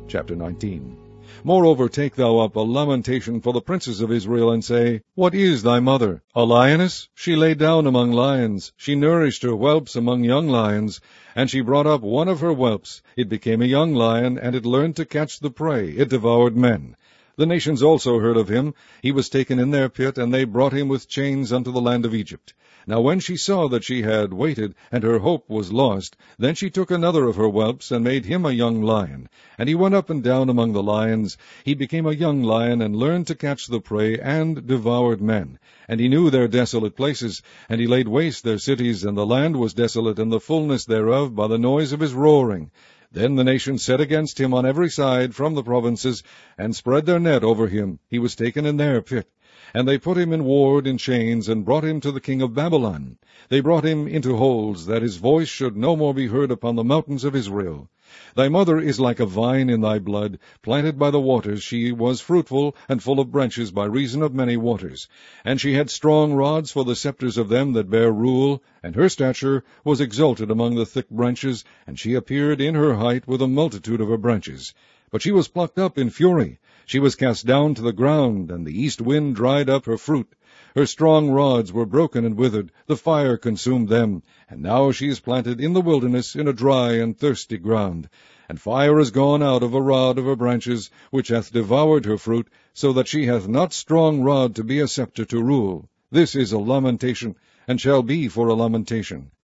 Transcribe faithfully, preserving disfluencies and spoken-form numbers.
Chapter nineteen. Moreover, take thou up a lamentation for the princes of Israel, and say, What is thy mother? A lioness? She lay down among lions. She nourished her whelps among young lions. And she brought up one of her whelps. It became a young lion, and it learned to catch the prey. It devoured men. The nations also heard of him. He was taken in their pit, and they brought him with chains unto the land of Egypt. Now when she saw that she had waited, and her hope was lost, then she took another of her whelps, and made him a young lion. And he went up and down among the lions. He became a young lion, and learned to catch the prey, and devoured men. And he knew their desolate places, and he laid waste their cities, and the land was desolate, and the fullness thereof, by the noise of his roaring. Then the nations set against him on every side from the provinces, and spread their net over him. He was taken in their pit. And they put him in ward in chains, and brought him to the king of Babylon. They brought him into holes, that his voice should no more be heard upon the mountains of Israel. Thy mother is like a vine in thy blood, planted by the waters. She was fruitful, and full of branches by reason of many waters. And she had strong rods for the scepters of them that bear rule, and her stature was exalted among the thick branches, and she appeared in her height with a multitude of her branches. But she was plucked up in fury. She was cast down to the ground, and the east wind dried up her fruit. Her strong rods were broken and withered, the fire consumed them. And now she is planted in the wilderness, in a dry and thirsty ground. And fire is gone out of a rod of her branches, which hath devoured her fruit, so that she hath not strong rod to be a scepter to rule. This is a lamentation, and shall be for a lamentation.